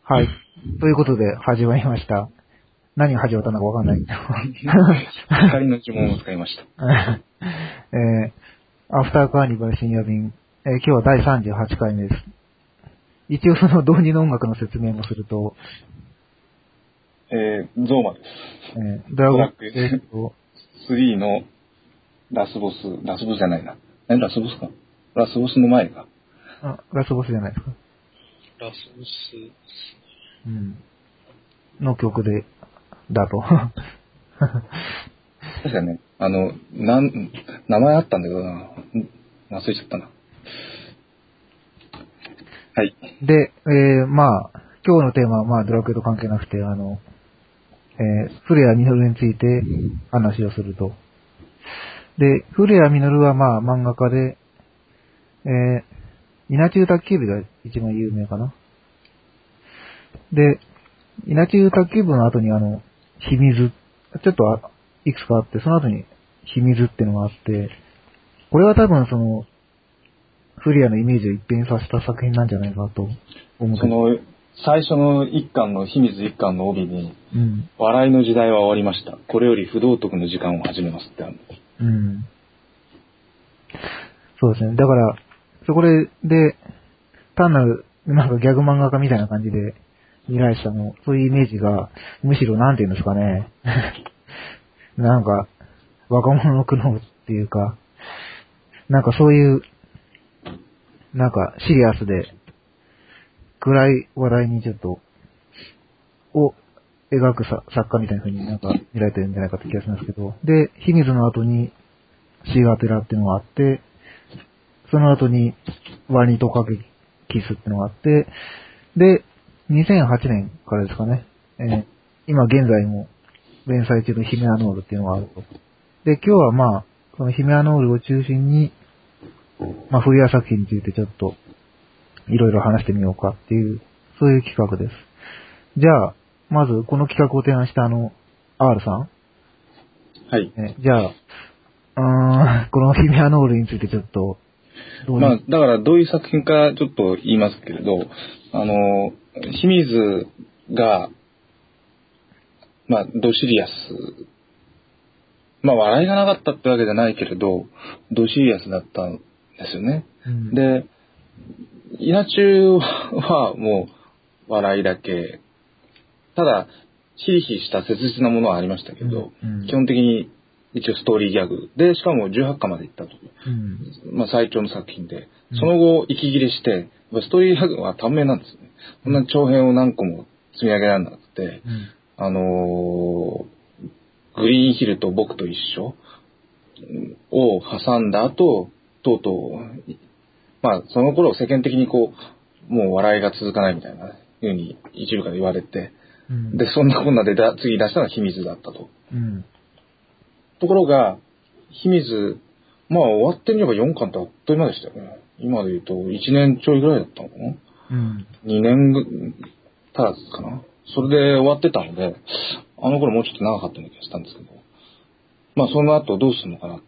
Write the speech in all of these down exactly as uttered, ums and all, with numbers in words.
はい。ということで、始まりました。何が始まったのかわかんない。 光の呪文を使いました。 えー、アフターカーニバル深夜便、えー、今日はだいさんじゅうはちかいめです。一応その導入の音楽の説明もすると、 えー、ゾーマです。 えー、ドラゴンクエストスリーのラスボス、ラスボスじゃないな。何ラスボスかラスボスの前か。 あ、ラスボスじゃないですか。 ラスボス。 うん。の曲で、だと。 確かね、あの、なん、名前あったんだけどな。忘れちゃったな。はい。 で、えー、まあ、今日のテーマは、まあ、ドラクエと関係なくて、あの、えー、フレア・ミノルについて話をすると。で、フレア・ミノルは、まあ、漫画家で、えー、稲中卓球部が一番有名かな。で、稲中卓球部の後に、あの、秘密、ちょっとあいくつかあって、その後に秘密っていうのがあって、これは多分その、フレアのイメージを一変させた作品なんじゃないかと思う。 その、最初の一巻の秘密一巻の帯に、 うん、 笑いの時代は終わりました。これより不道徳の時間を始めますってある。 うん。そうですね。だから、そこで、で、単なる、なんかギャグ漫画家みたいな感じで見られてたの、そういうイメージが、むしろなんていうんですかね。なんか、若者の苦悩っていうか、なんかそういう、なんかシリアスで、暗い話題にちょっと、を描くさ作家みたいな風になんか見られてるんじゃないかって気がするんですけど、で、秘密の後にシーガーテラっていうのがあって、その後にワニトカゲキスっていうのがあって、で、にせんはちねんからですかね、えー、今現在も連載中のヒメアノールっていうのがあると。で、今日はまあ、そのヒメアノールを中心に、まあ、フリア作品についてちょっと、いろいろ話してみようかっていう、そういう企画です。じゃあ、まずこの企画を提案したあの、R さん。 はい。 ね、じゃあ、うーん、このヒメアノールについてちょっと、どうまあ、だからどういう作品かちょっと言いますけれど、あの、清水が、まあ、ドシリアス、まあ、笑いがなかったってわけじゃないけれど、ドシリアスだったんですよね。 うん、 で、稲中はもう笑いだけ、ただ、ヒリヒリした切実なものはありましたけど、 うんうん、 基本的に一応ストーリーギャグで、しかもじゅうはちかまでいったという、 うん、 まあ、最長の作品で、 うん、 その後息切れして、ストーリーギャグは短命なんですね。こんな長編を何個も積み上げられなくて、 うん、 あのー、グリーンヒルと僕と一緒を挟んだ後、とうとう、まあ、その頃世間的にこう、もう笑いが続かないみたいな風に一部から言われて、 うん、 で、そんなこんなでだ次出したのは秘密だったと。 うん、 ところが、秘密、まあ終わってみればよんかんってあっという間でしたよね。今で言うといちねんちょいぐらいだったのかな。 うん、 にねんぐ足らずかな。それで終わってたので、あの頃もうちょっと長かったような気がしたんですけど、まあその後どうするのかなって。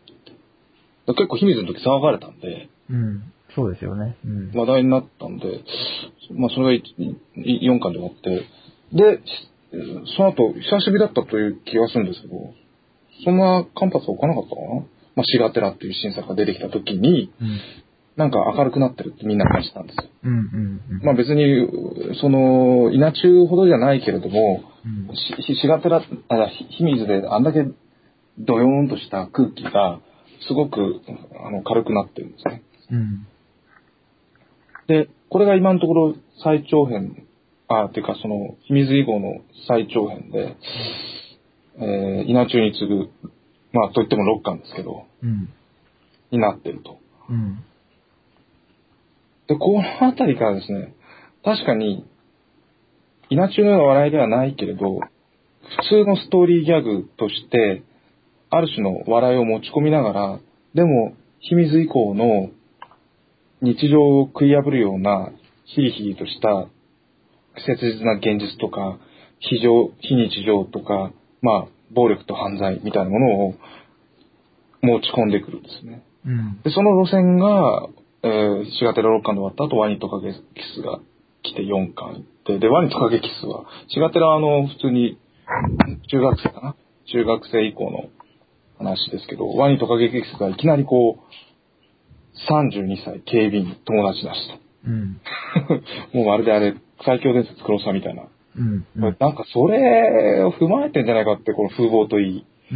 結構秘密の時騒がれたんで、 うん、そうですよね。うん、 話題になったんで、まあそれがよんかんで終わって、で、その後久しぶりだったという気がするんですけど、そんな間髪は置かなかったかな。まあシガテラっていう新作が出てきた時に、 うん、 なんか明るくなってるってみんな話したんですよ。 うん、うん、 まあ別に、その、稲中ほどじゃないけれども、 うん、 しシガテラ、あ、秘密であんだけドヨーンとした空気が、すごくあの軽くなってるんですね。 うん、 で、これが今のところ最長編、あ、っていうかその、秘密以降の最長編で、えー、稲中に次ぐ、まあといってもろっかんですけど、 うん、 になってると。 うん、 で、このあたりからですね、確かに、稲中のような笑いではないけれど、普通のストーリーギャグとして、ある種の笑いを持ち込みながら、でも、秘密以降の日常を食い破るような、ヒリヒリとした切実な現実とか、非常、非日常とか、まあ、暴力と犯罪みたいなものを持ち込んでくるんですね。 うん、 で、その路線が、えー、シガテラろっかんで終わった後、ワニとかゲキスが来てよんかん行って、で、ワニトカゲキスは、シガテラはあの、普通に、中学生かな中学生以降の話ですけど、ワニトカゲキスがいきなりこう、さんじゅうにさい警備員友達だしと。 うん。 もうまるであれ、最強伝説黒沢みたいな。 うん。うん。 なんかそれを踏まえてんじゃないかって、この風貌といいうん。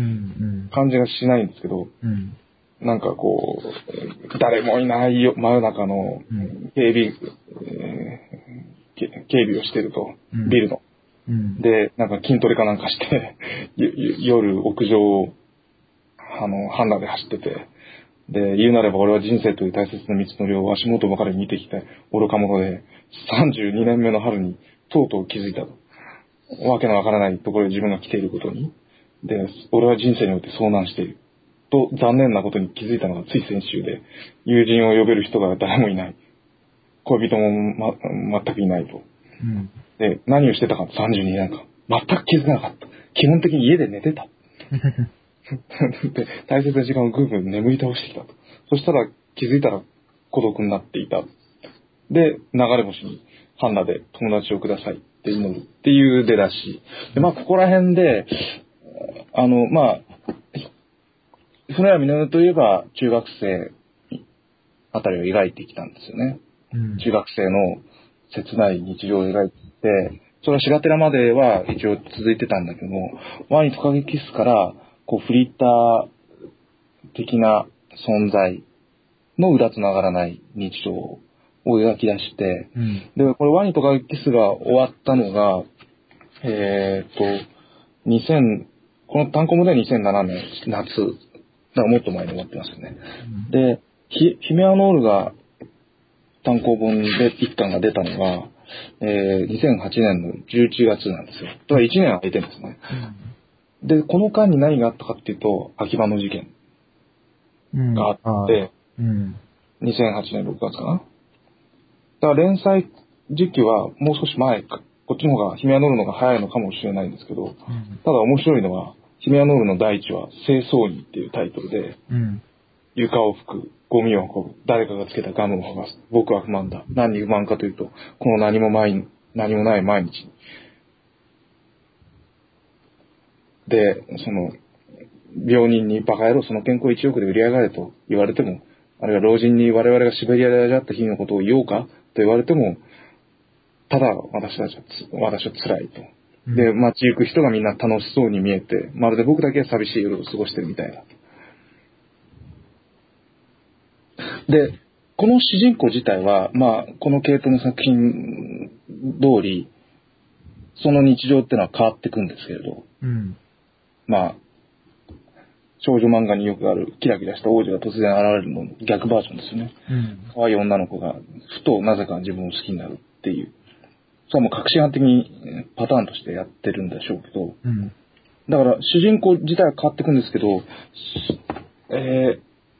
感じがしないんですけど、 うん。 なんかこう、誰もいないよ真夜中の警備、えーけ警備をしてると、 うん、 ビルの。 うん、 で、なんか筋トレかなんかして夜屋上を、あの、ハンナで走ってて、で、言うなれば俺は人生という大切な道のりを足元ばかり見てきた愚か者で、さんじゅうにねんめの春にとうとう気づいたと。わけのわからないところで自分が来ていることに。で、俺は人生において遭難している。と、残念なことに気づいたのがつい先週で、友人を呼べる人が誰もいない。恋人も、ま、全くいないと。 うん、 で、何をしてたかさんじゅうにねんかん。全く気づかなかった。基本的に家で寝てた。で、大切な時間をぐんぐん眠り倒してきたと。そしたら気づいたら孤独になっていた。で、流れ星にハンナで友達をくださいって祈るっていう出だし。で、まあ、ここら辺で、あの、まあ、船屋実といえば中学生あたりを描いてきたんですよね。うん、中学生の切ない日常を描いて、それはシガテラまでは一応続いてたんだけども、ワニトカゲキスから、こう、フリッター的な存在の裏つながらない日常を描き出して、うん、で、これワニトカゲキスが終わったのが、えー、っと、にせん、この単行本ではにせんななねん夏、だからもっと前に終わってますよね。うん、で、ヒ、ヒメアノールが単行本で一巻が出たのが、えー、にせんはちねんのじゅういちがつなんですよ。だからいちねん空いてるんですね。うん、で、この間に何があったかっていうと、秋葉の事件があって、うん、にせんはちねんろくがつかな。だから連載時期はもう少し前か、こっちの方がヒメアノールの方が早いのかもしれないんですけど、うん、ただ面白いのは、ヒメアノールの第一話、清掃人っていうタイトルで、うん、床を拭く、ゴミを運ぶ、誰かがつけたガムを剥がす、僕は不満だ。何に不満かというと、この何も毎何もない毎日に。で、その、病人にバカ野郎その健康いちおくで売り上がれと言われても、あるいは老人に我々がシベリアで味わった日のことを言おうかと言われても、ただ私たちはつ、私は辛いと。で、街行く人がみんな楽しそうに見えて、まるで僕だけは寂しい夜を過ごしてるみたいだ。で、この主人公自体は、まあ、この系統の作品通り、その日常ってのは変わっていくんですけれど、うん、まあ、少女漫画によくあるキラキラした王子が突然現れるのの逆バージョンですよね。うん、可愛い女の子がふとなぜか自分を好きになるっていう、それはもう確信犯的にパターンとしてやってるんでしょうけど、うん、だから主人公自体は変わっていくんですけど、えー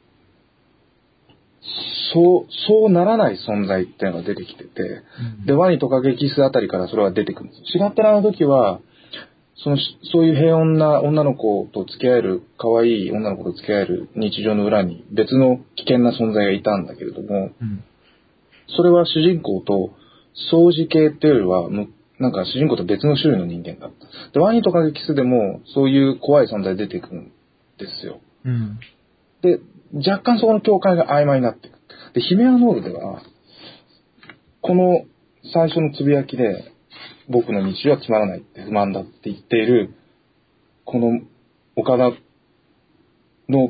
そう、そうならない存在っていうのが出てきてて、うん、で、ワニトカゲキスあたりからそれは出てくるんです。シガテラの時は、その、そういう平穏な女の子と付き合える、可愛い女の子と付き合える日常の裏に別の危険な存在がいたんだけれども、うん、それは主人公と相似系っていうよりは、なんか主人公と別の種類の人間だった。で、ワニトカゲキスでもそういう怖い存在出てくるんですよ。うん、で、若干そこの境界が曖昧になっていく。で、ヒメアノールでは、この最初のつぶやきで、僕の日常はつまらないって不満だって言っている、この岡田の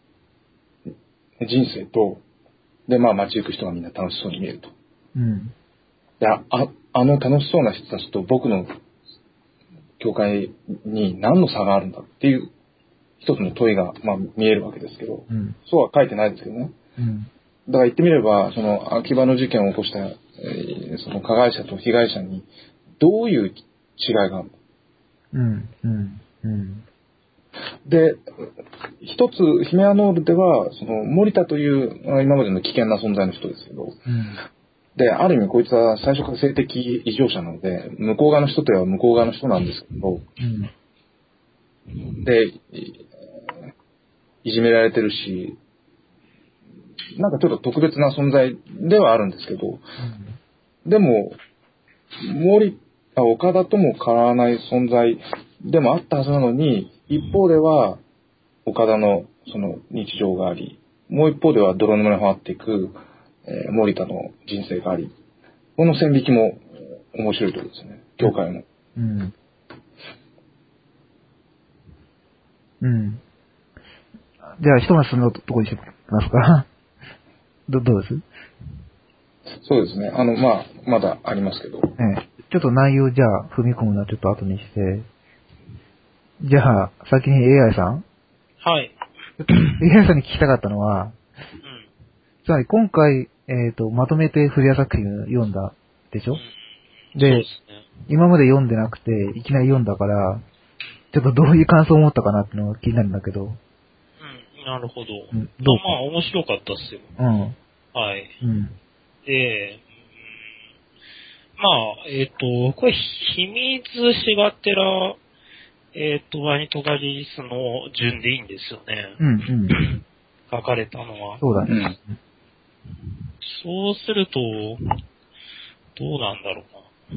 人生と、で、まあ街行く人がみんな楽しそうに見えると。うん。で、あ、あの楽しそうな人たちと僕の境界に何の差があるんだっていう一つの問いが、まあ、見えるわけですけど、うん、そうは書いてないですけどね。うん、だから言ってみれば、その秋葉の事件を起こした、えー、その加害者と被害者にどういう違いがあるの、うんうんうん、で、一つヒメアノールではその森田という今までの危険な存在の人ですけど、うん、である意味こいつは最初から性的異常者なので向こう側の人といえば向こう側の人なんですけど、うん、でいじめられてるし、なんかちょっと特別な存在ではあるんですけど、うん、でも森田、岡田とも変わらない存在でもあったはずなのに、一方では岡田のその日常があり、もう一方では泥沼にはまっていく、えー、森田の人生があり、この線引きも面白いところですね、教会の。 うん。うん。じゃあ、ひとまずそのとこにしますかど、どうです？ そうですね。あの、まあ、まだありますけど。 ええ。ちょっと内容じゃあ、踏み込むのはちょっと後にして、じゃあ、先に エーアイ さんはい。 エーアイ さんに聞きたかったのは、 うん。 つまり今回、えっと、まとめてフリア作品を読んだでしょ、 うん、 で、 そうですね。 今まで読んでなくて、いきなり読んだから、ちょっとどういう感想を持ったかなっていうのが気になるんだけど。 うん、なるほど。 うん、どうか。 まあ、面白かったっすよ。 うん。 はい。 うん。 で、うん、まあ、えっ、と、これ、秘密しがてら、えっ、と、ワニトガリリスの順でいいんですよね。 うん、うん。 書かれたのは。 そうだね。 うん。 そうすると、どうなんだろうな。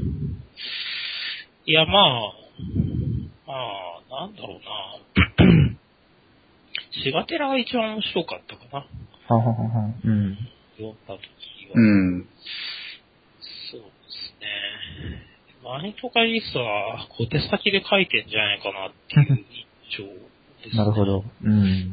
いや、まあ、まあ、なんだろうな。シガテラが一番面白かったかな。 はははは。うん。 読んだ時は。 うん。 そうですね。マニトカリスは小手先で書いてんじゃないかなっていう印象ですね。 なるほど。うん。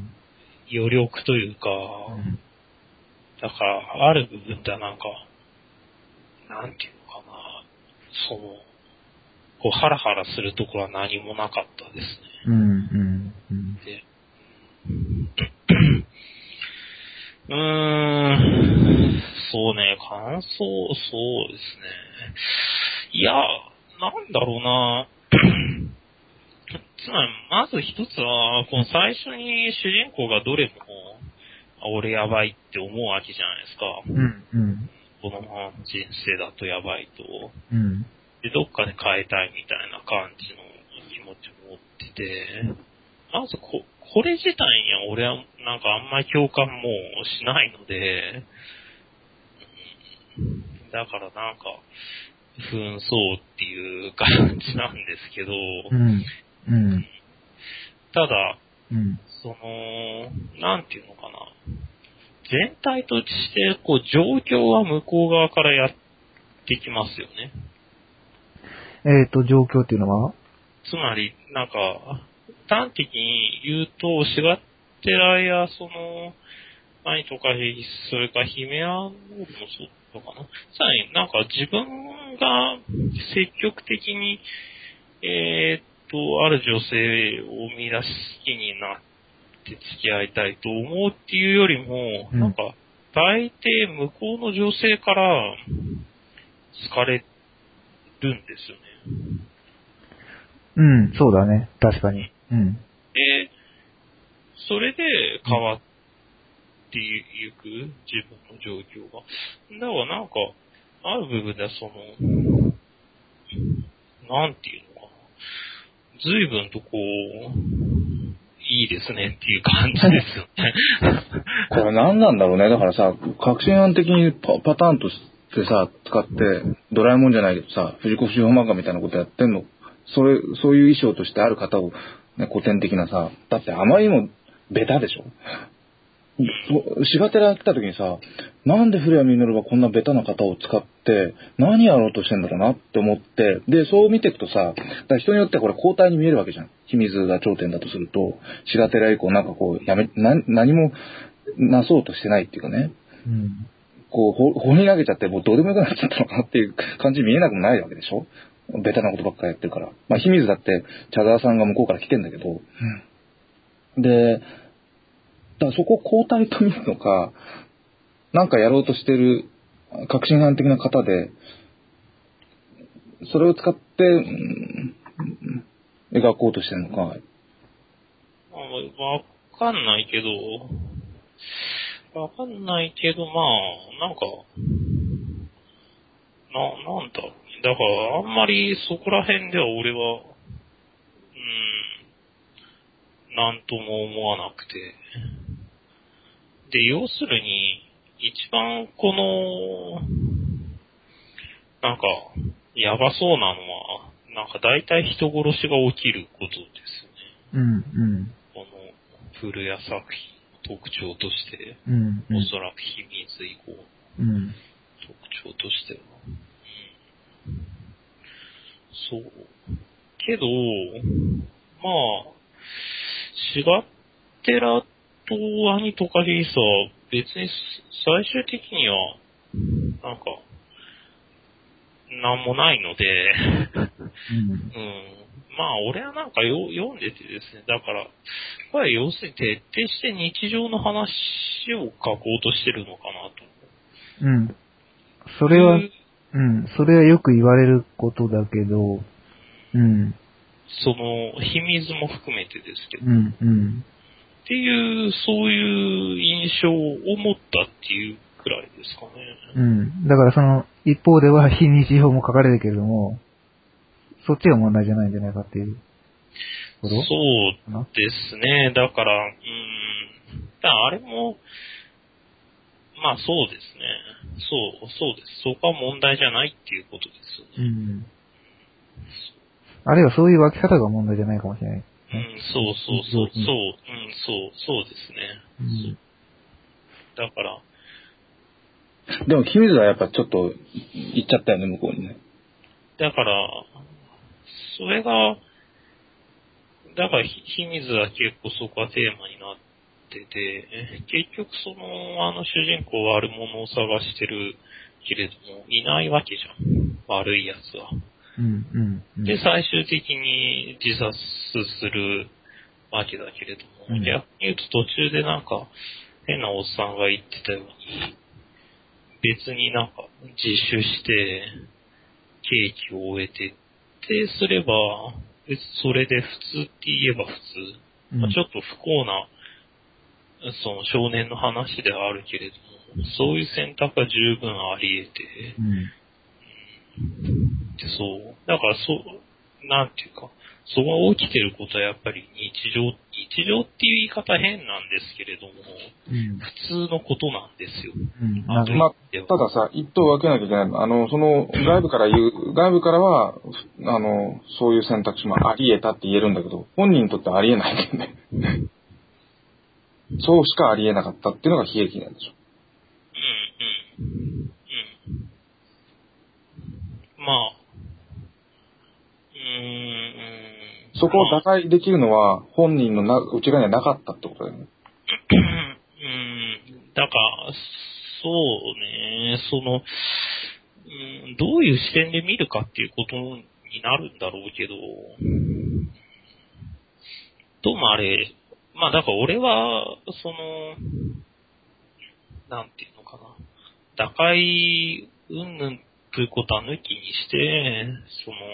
余力というか、 うん、 だから、ある部分ではなんか、なんていうのかな、その、こう、ハラハラするところは何もなかったですね。 うん、うん、うん。 で、うーん、そうね、感想、そうですね。いや、なんだろうな。つまり、まず一つは、この最初に主人公がどれも、あ俺やばいって思うわけじゃないですか。 うん、うん。 この人生だとやばいと。 うん。 で、どっかで変えたいみたいな感じの気持ちを持ってて、まずこ、これ自体には俺はなんかあんまり共感もしないので、だからなんか、紛争っていう感じなんですけど、 うん。うん。 ただ、 うん。 その、なんていうのかな。全体として、こう、状況は向こう側からやってきますよね。 えっと、状況っていうのは？ つまり、なんか、端的に言うと、シガテラや、その、何とか、それからヒメアノールもそうかな。さらになんか自分が積極的に、えーっと、ある女性を見出し好きになって付き合いたいと思うっていうよりも、 うん、 なんか、大抵向こうの女性から好かれるんですよね。 うん、そうだね。確かに。うん。 で、それで変わっていく、自分の状況が。だからなんか、ある部分ではその、なんていうのかな。随分とこう、いいですねっていう感じですよね。 これ何なんだろうね。だからさ、革新案的に パ, パターンとしてさ、使って、ドラえもんじゃないけどさ、藤子不二雄漫画みたいなことやってんの。それ、そういう衣装としてある方を、ね、古典的なさ、だってあまりにもベタでしょ。シガテラ来た時にさ、なんで古谷実がこんなベタな型を使って何やろうとしてんだろうなって思って、でそう見ていくとさ、だから人によってはこれ交代に見えるわけじゃん。秘密が頂点だとすると、シガテラ以降なんかこうやめな何もなそうとしてないっていうかね、 うん。 こうほ放り投げちゃってもうどうでもよくなっちゃったのかなっていう感じ見えなくもないわけでしょ。ベタなことばっかりやってるから。まあ秘密だって茶沢さんが向こうから来てんだけど、うん、で。だからそこを交代と見るのか、なんかやろうとしてる革新犯的な方で、それを使って、うん、描こうとしてるのか。 わかんないけど、わかんないけど、まあ、なんか、な、なんだろうね。だから、あんまりそこら辺では俺は、うん、なんとも思わなくて。で、要するに、一番この、なんか、 やばそうなのは、なんか大体人殺しが起きることですうんうんね。この古谷作品の特徴として、 うんうんおそらく秘密以降のうん特徴としては。そう。けど、まあ、シガテラとアニトカリーサは別に最終的には、なんか、なんもないので、 うんうん。まあ、俺はなんかよ読んでてですね、だから、これは要するに徹底して日常の話を書こうとしてるのかなと。 うんそれはいううん、それはよく言われることだけど、うん、 その、秘密も含めてですけど、 うん、うん、 っていう、そういう印象を持ったっていうくらいですかね。 うん。だからその、一方では非日常も書かれるけれども、そっちが問題じゃないんじゃないかっていうことそうですね。だから、うん。だからあれも、まあそうですね。そう、そうです。そこは問題じゃないっていうことですよね。 うん。あるいはそういう分け方が問題じゃないかもしれない。 うん、そうそうそう、そう、うん、そう、そうですね。 うんそうだから、 でも、君津はやっぱちょっと行っちゃったよね、向こうにね。 だから、それが、だから、ひ秘密は結構そこはテーマになってて、え結局その、あの主人公は悪者を探してるけれども、いないわけじゃん。悪い奴は。 うん、うん、うん。 で、最終的に自殺するわけだけれども、 うん逆に言うと途中でなんか、変なおっさんが言ってたように、別になんか自首して、刑期を終えてってすれば、別にそれで普通って言えば普通。 うんまあ、ちょっと不幸な、その少年の話ではあるけれども、そういう選択は十分あり得て、 うん、 でそう。だからそう、なんていうか、そこが起きてることはやっぱり日常、日常っていう言い方変なんですけれども、 うん、 普通のことなんですよ。 うん。 あとなんかまあ、 ではたださ、一等分けなきゃいけないのは、あの、その、外部から言う、外部からは、あの、そういう選択肢もあり得たって言えるんだけど、本人にとってはあり得ないんだよね。そうしかあり得なかったっていうのが悲劇なんでしょ。 うん、うん、うん。まあ、うーん、 そこを打開できるのは、本人のな内側にはなかったってことだよね。 うん、だから、そうね、その、うん、どういう視点で見るかっていうことになるんだろうけど、どうもあれ、まあだから俺は、その、なんていうのかな、打開云々ということは抜きにして、その、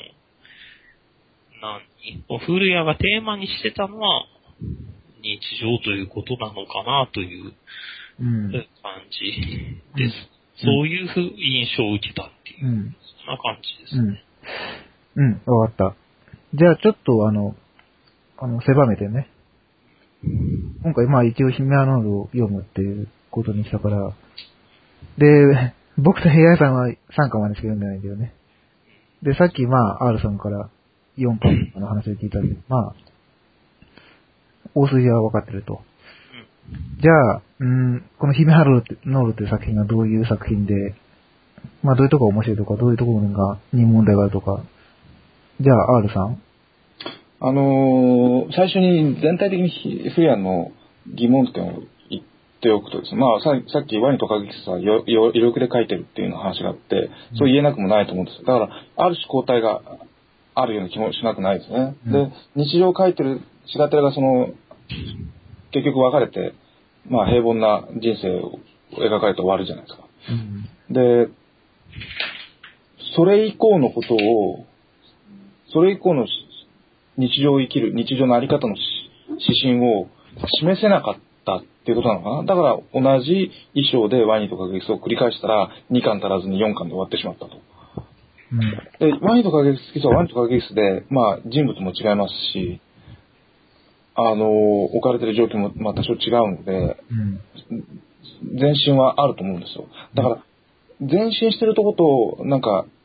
何古谷がテーマにしてたのは、日常ということなのかなといううん、 感じです。 うんそういうふう印象を受けたっていう、 うん、 そんな感じですうんね。。 うん、わかった。じゃあちょっとあの、あの、狭めてね。今回まあ一応ヒメアノールを読むっていうことにしたから、で、僕と平井さんはさんかまでしか読んでないんだよね。で、さっきまあ R さんからよんかの話を聞いたんで、まあ、大筋は分かってると。じゃあ、うん、このヒメアノールっていう作品がどういう作品で、まあどういうところが面白いとか、どういうところがに問題があるとか。じゃあ R さん。 あのー、最初に全体的にフリアンの疑問点を言っておくとですね、まあささっきワニとカギキスはよよ余力で書いてるっていうの話があって、そう言えなくもないと思うんですよ。だから、ある種交代があるような気もしなくないですね。 うんで、日常を書いてるシガテラがその、結局別れて、まあ平凡な人生を描かれて終わるじゃないですか。 うん。 で、それ以降のことを、それ以降の日常を生きる、日常のあり方の指針を示せなかったっていうことなのかな。だから同じ衣装でワニとかゲスを繰り返したらにかん足らずによんかんで終わってしまったと。 うん。 で、ワニとかゲスはワニとかゲスで、まあ人物も違いますし、あの、置かれてる状況もまあ多少違うので、 うん。 前進はあると思うんですよ。だから、前進してるとこと、なんか、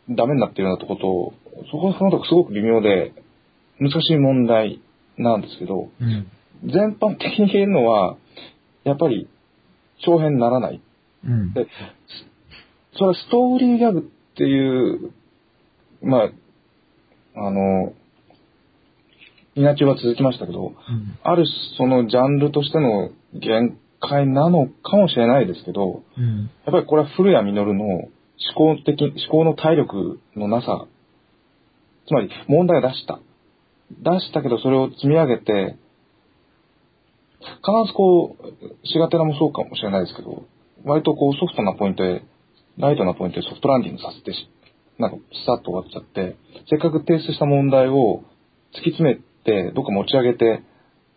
ダメになっているようなとこと、そこはそのとこすごく微妙で難しい問題なんですけど、 うん、 全般的に言えるのは、やっぱり長編にならない。 うん、 で、それはストーリーギャグっていう、まあ、あの、稲中は続きましたけど、 うん、 あるそのジャンルとしての限界なのかもしれないですけど、 うん、 やっぱりこれは古谷実の思考的、思考の体力のなさ、つまり問題を出した。出したけどそれを積み上げて、必ずこう、シガテラもそうかもしれないですけど、割とこうソフトなポイントへ、ライトなポイントへソフトランディングさせて、なんかスタッと終わっちゃって、せっかく提出した問題を突き詰めて、どっか持ち上げて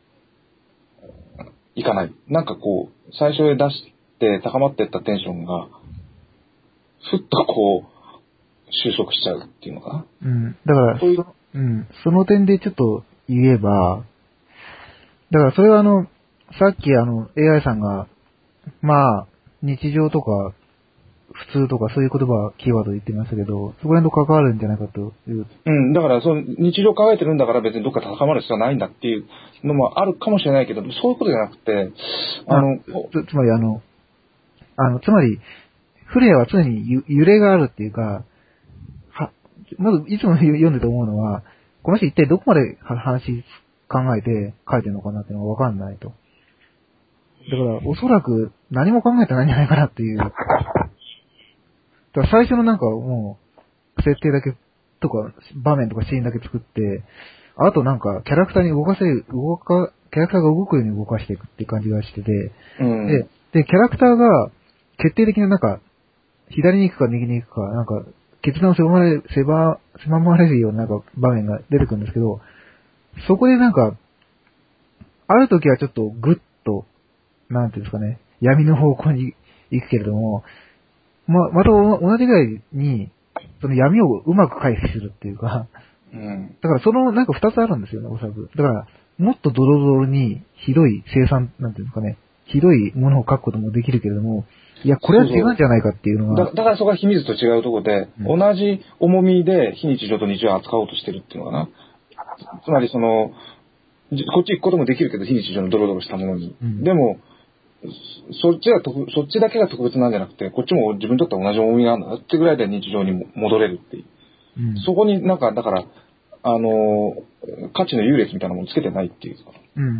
いかない。なんかこう、最初へ出して高まっていったテンションが、ふっとこう、収束しちゃうっていうのかな。 うん。だから、 そういうそ、うん、その点でちょっと言えば、だからそれはあの、さっきあの、エーアイ さんが、まあ、日常とか、普通とかそういう言葉、キーワード言ってましたけど、そこら辺と関わるんじゃないかという。 うん、だからその日常考えてるんだから別にどっか高まる必要はないんだっていうのもあるかもしれないけど、そういうことじゃなくて、あの、 つ、つまりあの、あの、つまり、フレアは常にゆ揺れがあるっていうか、は、まずいつも読んでて思うのは、この人一体どこまで話考えて書いてるのかなっていうのがわかんないと。だから、おそらく何も考えてないんじゃないかなっていう。だから最初のなんかもう、設定だけとか、場面とかシーンだけ作って、あとなんかキャラクターに動かせる、動か、キャラクターが動くように動かしていくっていう感じがしてて、 うん、 で、で、キャラクターが決定的ななんか、左に行くか右に行くか、なんか、決断を狭まれ、狭、狭まれるようななんか場面が出てくるんですけど、そこでなんか、ある時はちょっとグッと、なんていうんですかね、闇の方向に行くけれども、ま、また同じぐらいに、その闇をうまく回避するっていうか、 うん、 だからそのなんか二つあるんですよね、おそらく。だから、もっとドロドロにひどい生産、なんていうんですかね、ひどいものを書くこともできるけれども、いや、これは違うんじゃないかっていうのが。 だだからそこは秘密と違うところで、うん、同じ重みで非日常と日常を扱おうとしてるっていうのかな。つまりその、こっち行くこともできるけど非日常のドロドロしたものに。うん、でも、そっちが特、そっちだけが特別なんじゃなくて、こっちも自分にとっては同じ重みがあるんだってぐらいで日常に戻れるっていう。うん、そこになんか、だから、あの、価値の優劣みたいなものつけてないっていうか。 うん、うん、うん。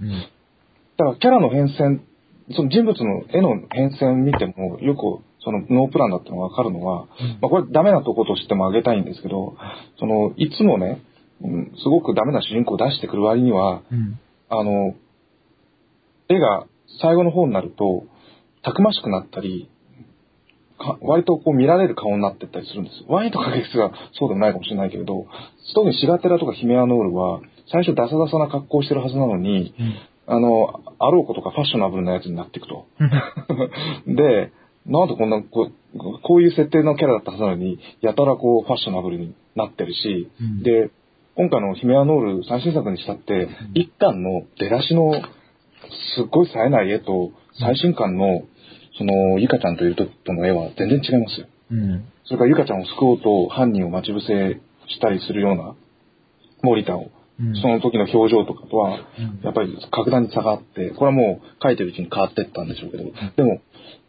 だからキャラの変遷、その人物の絵の変遷見ても、よくそのノープランだってのがわかるのは、うん、まあこれダメなとことしてもあげたいんですけど、その、いつもね、うん、すごくダメな主人公を出してくる割には、うん、あの、絵が最後の方になると、たくましくなったり、割とこう見られる顔になっていったりするんです。ワインとかゲスがそうでもないかもしれないけれど、特にシガテラとかヒメアノールは、最初ダサダサな格好をしてるはずなのに、うん、あの、あろうことかファッショナブルなやつになっていくと。で、なんでこんなこう、こういう設定のキャラだったはずなのに、やたらこうファッショナブルになってるし、うん、で、今回のヒメアノール最新作にしたって、一巻の出だしのすっごい冴えない絵と、最新巻のその、ゆかちゃんといるととの絵は全然違いますよ。うん、それからゆかちゃんを救おうと犯人を待ち伏せしたりするような森田を、うん、その時の表情とかとは、やっぱり格段に差があって、これはもう描いてるうちに変わっていったんでしょうけど、うん、でも、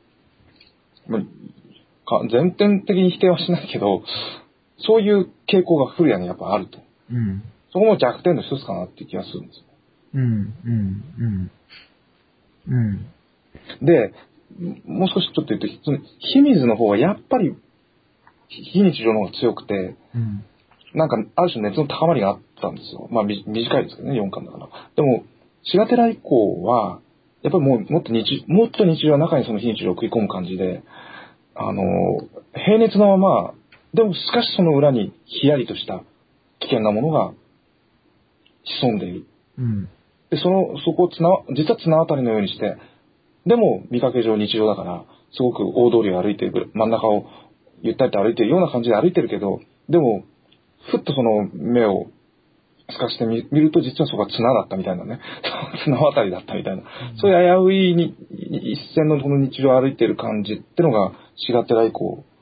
全面的に否定はしないけど、そういう傾向が古谷にやっぱあると。うん、そこも弱点の一つかなっていう気がするんですよ。 うん、うん、うん。うん。 で、もう少しちょっと言うと、秘密の方はやっぱり非日常の方が強くて、うん、なんかある種熱の高まりがあったんですよ。まあ短いですけどね、よんかんだから。でも、シガテラ以降は、やっぱりもうもっと日、もっと日常の中にその非日常を食い込む感じで、あの、平熱のまま、でもしかしその裏にヒヤリとした危険なものが潜んでいる。うん、で、その、そこを綱、実は綱渡りのようにして、でも見かけ上日常だから、すごく大通りを歩いてる、真ん中をゆったりと歩いてるような感じで歩いてるけど、でも、ふっとその目を透かしてみると、実はそこは綱だったみたいなね、綱渡りだったみたいな、うん、そういう危ういに一線のこの日常を歩いてる感じってのが、シガテラ以降、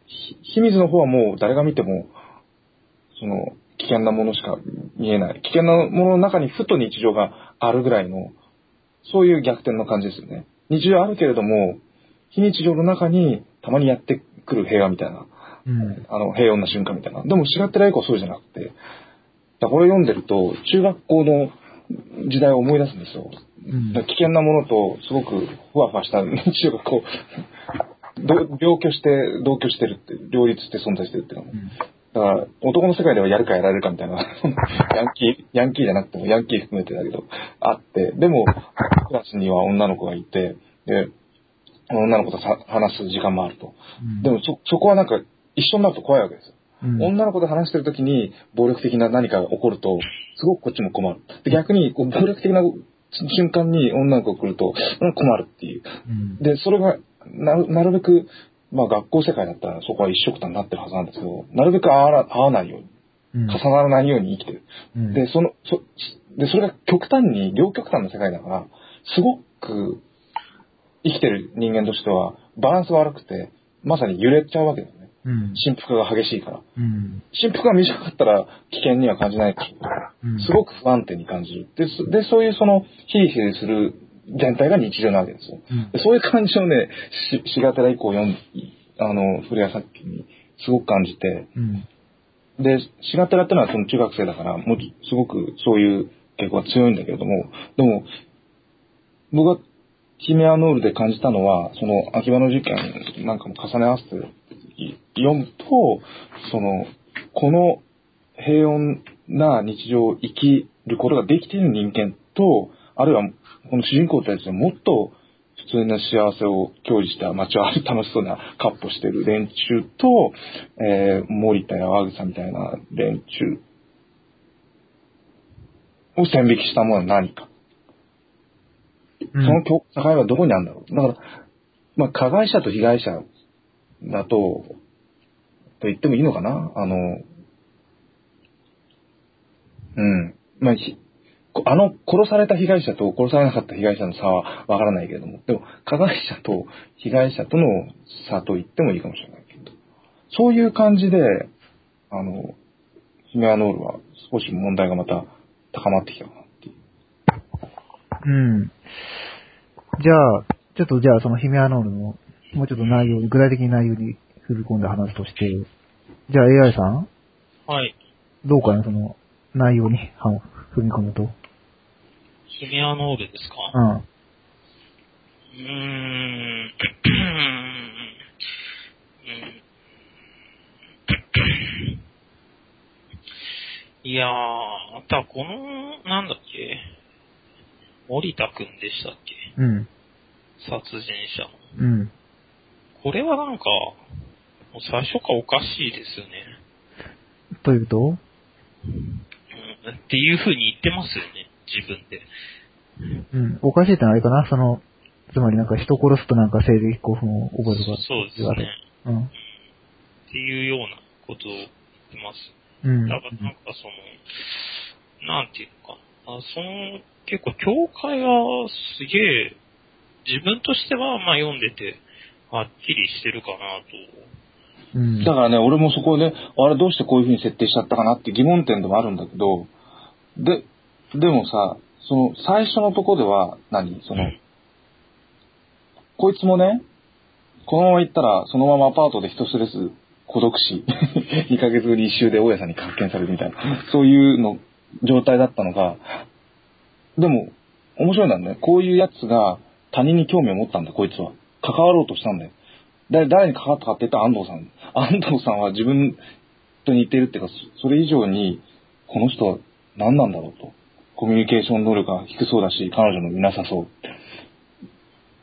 秘密の方はもう誰が見ても、その、危険なものしか見えない。危険なものの中にふと日常があるぐらいの、そういう逆転の感じですよね。日常あるけれども、非日常の中にたまにやってくる平和みたいな、 うん、 あの、平穏な瞬間みたいな。でも、しがってら以降そうじゃなくて、だこれ読んでると、中学校の時代を思い出すんですよ。 うん、 だ危険なものと、すごくふわふわした日常がこう、ど同居して、同居してるって、両立して存在してるっていうの。 うん、 だから、男の世界ではやるかやられるかみたいな、ヤンキー、ヤンキーじゃなくても、ヤンキー含めてだけど、あって、でも、クラスには女の子がいて、で、女の子とさ話す時間もあると。 うん、 でも、そ、そこはなんか、一緒になると怖いわけですよ。 うん、 女の子と話してるときに、暴力的な何かが起こると、すごくこっちも困る。で逆に、こう暴力的な瞬間に女の子が来ると、うん困るっていう。 うん、 で、それが、なる、なるべく、まあ学校世界だったらそこは一緒くたになってるはずなんですけど、なるべく合わ合わないように、 うん、 重ならないように生きてる。 うん、 で、その、そ、で、それが極端に、両極端の世界だから、すごく生きてる人間としては、バランス悪くて、まさに揺れちゃうわけですね。 うん、 振幅が激しいから。 うん、 振幅が短かったら危険には感じないけど、 うん、 すごく不安定に感じる。で、そでそういうその、ヒリヒリする全体が日常なわけですよ。 うん、 でそういう感じをね、し、しがてら以降読ん、あの、古谷さっきにすごく感じて、 うん、 で、しがてらってのはその中学生だから、もうすごくそういう傾向が強いんだけれども、でも、僕がヒメアノールで感じたのは、その秋葉の事件なんかも重ね合わせて読むと、その、この平穏な日常を生きることができている人間と、あるいはこの主人公たちはもっと普通な幸せを享受した街を歩いて楽しそうなカッ歩してる連中と、えー、森田や和草みたいな連中を線引きしたものは何か。その境はどこにあるんだろう。だから、まあ、加害者と被害者だと、と言ってもいいのかな。あの、うん。まあ、あの、殺された被害者と殺されなかった被害者の差はわからないけれども、でも、加害者と被害者との差と言ってもいいかもしれないけど、そういう感じで、あの、ヒメアノールは少し問題がまた高まってきたかなっていう。 うん。じゃあ、ちょっとじゃあそのヒメアノールの、もうちょっと内容、具体的に内容に踏み込んで話すとして、じゃあ エーアイ さんはい。 どうかな、その内容に踏み込むと。 ヒメアノールですか？ うん。 うーん。いやー、ただこの、なんだっけ、森田くんでしたっけ？ うん。 殺人者の。 うん。 これはなんか、もう最初からおかしいですよね。 というと、 うん、っていう風に言ってますよね、自分で。 うん。おかしいってのはあれかな、その、つまりなんか人殺すとなんか性的興奮を覚えるとか。 そうですね。 うん。 っていうようなことを言ってます。 うん。 だからなんかその、なんていうのかな。あその、結構境界がすげえ、自分としてはまあ読んでて、はっきりしてるかなと。 うん。 だからね、俺もそこで、あれどうしてこういう風に設定しちゃったかなって疑問点でもあるんだけど、で、でもさ、その最初のとこでは何、その、うん、こいつもね、このまま行ったら、そのままアパートで人スレス孤独死、にかげつぶり一周で大家さんに発見されるみたいな、そういうの、状態だったのが、でも、面白いんだね。こういうやつが他人に興味を持ったんだ、こいつは。関わろうとしたんだよ。誰、誰に関わったかって言ったら安藤さん。安藤さんは自分と似てるっていうか、それ以上に、この人は何なんだろうと。コミュニケーション能力が低そうだし、彼女もいなさそう。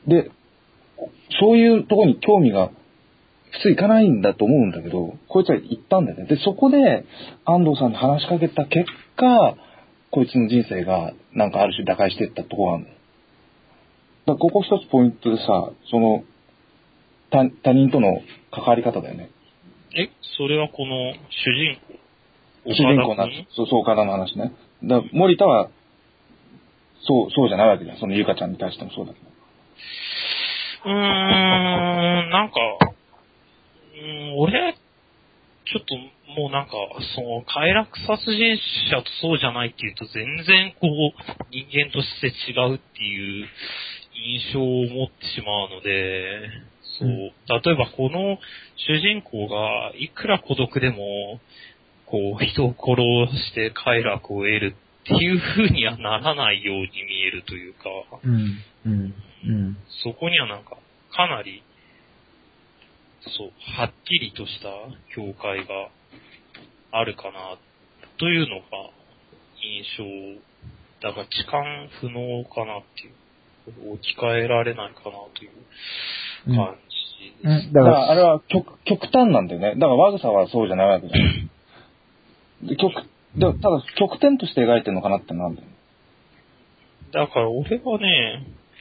で、そういうところに興味が普通いかないんだと思うんだけど、こいつは行ったんだよね。で、そこで安藤さんに話しかけた結果、こいつの人生がなんかある種打開していったところがあるんだよ。だからここ一つポイントでさ、その他、他人との関わり方だよね。 え、それはこの主人公主人公のそう、そう、岡田の話ね。だから森田は、そう、そうじゃないわけじゃん。そのゆかちゃんに対してもそうだけど。 うーん、なんか、うーん、 俺、ちょっともうなんか、その、快楽殺人者とそうじゃないっていうと全然こう、人間として違うっていう印象を持ってしまうので、そう、例えばこの主人公がいくら孤独でも、こう、人を殺して快楽を得るっていう風にはならないように見えるというか、 うん、うん、うん。 そこにはなんか、かなり、そう、はっきりとした境界があるかな、というのが印象。だから痴漢不能かなっていう、置き換えられないかなという感じです。 うん、だかだかららあれは極極端なんだよね。だからワグサはそうじゃないわけじゃん。で極でただ極点として描いてるのかなってなんだよね。 だから俺はね、